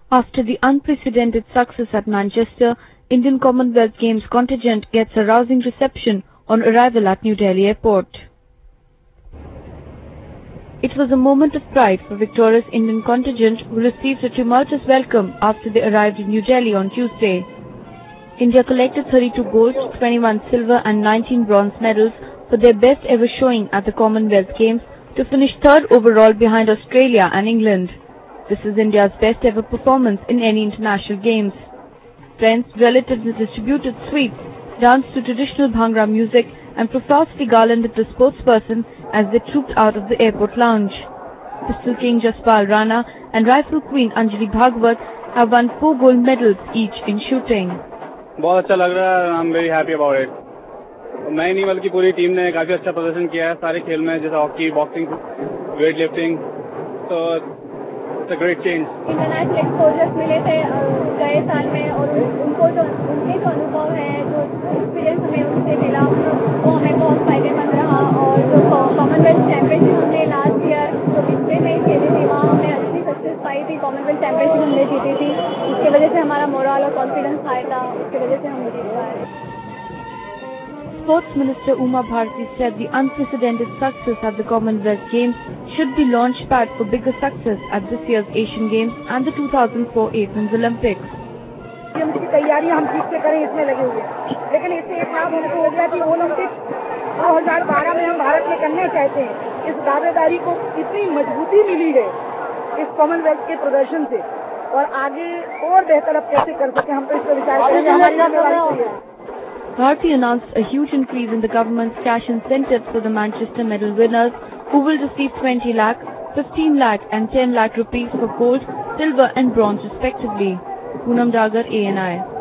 After the unprecedented success at Manchester, Indian Commonwealth Games contingent gets a rousing reception on arrival at New Delhi Airport. It was a moment of pride for victorious Indian contingent who received a tumultuous welcome after they arrived in New Delhi on Tuesday. India collected 32 gold, 21 silver and 19 bronze medals for their best ever showing at the Commonwealth Games to finish third overall behind Australia and England. This is India's best ever performance in any international games. Friends, relatives distributed sweets, danced to traditional Bhangra music and profusely garlanded the sportsperson as they trooped out of the airport lounge. Pistol King Jaspal Rana and Rifle Queen Anjali Bhagwat have won 4 gold medals each in shooting. बहुत अच्छा लग रहा है. I'm very happy about it. मैं नहीं बल्कि पूरी team ने काफी अच्छा प्रदर्शन किया है सारे खेल में, जैसे हॉकी, बॉक्सिंग, वेट लिफ्टिंग. तो it's a great change. International exposures मिले थे गए साल में और उनके जो अनुभव है, जो एक्सपीरियंस हमें उनसे मिला वो हमें बहुत फायदेमंद रहा. और जो कॉमनवेल्थ चैंपियनशिप हमने लास्ट ईयर जो पिछले में खेली थी वहाँ हमने अच्छी सक्सेस पाई थी. कॉमनवेल्थ चैंपियनशिप हमने जीती थी, उसकी वजह से हमारा मोरल और कॉन्फिडेंस हाई था, उसकी वजह से हम जीत पाए. Sports Minister Uma Bharti said the unprecedented success at the Commonwealth Games should be launchpad for bigger success at this year's Asian Games and the 2004 Athens Olympics. इसकी तैयारियां हम ठीक से करें इसमें लगे हुए हैं, लेकिन इससे एक काम हमको हो गया कि ओलंपिक 2012 में हम भारत में करना चाहते हैं. इस दावेदारी को इतनी मजबूती मिली है इस कॉमनवेल्थ के प्रदर्शन से, और आगे और बेहतर अब कैसे कर सकें हम तो इस पर विचार करेंगे. Bharti announced a huge increase in the government's cash incentives for the Manchester medal winners, who will receive 20 lakh, 15 lakh and 10 lakh rupees for gold, silver and bronze respectively. Poonam Dagar, ANI.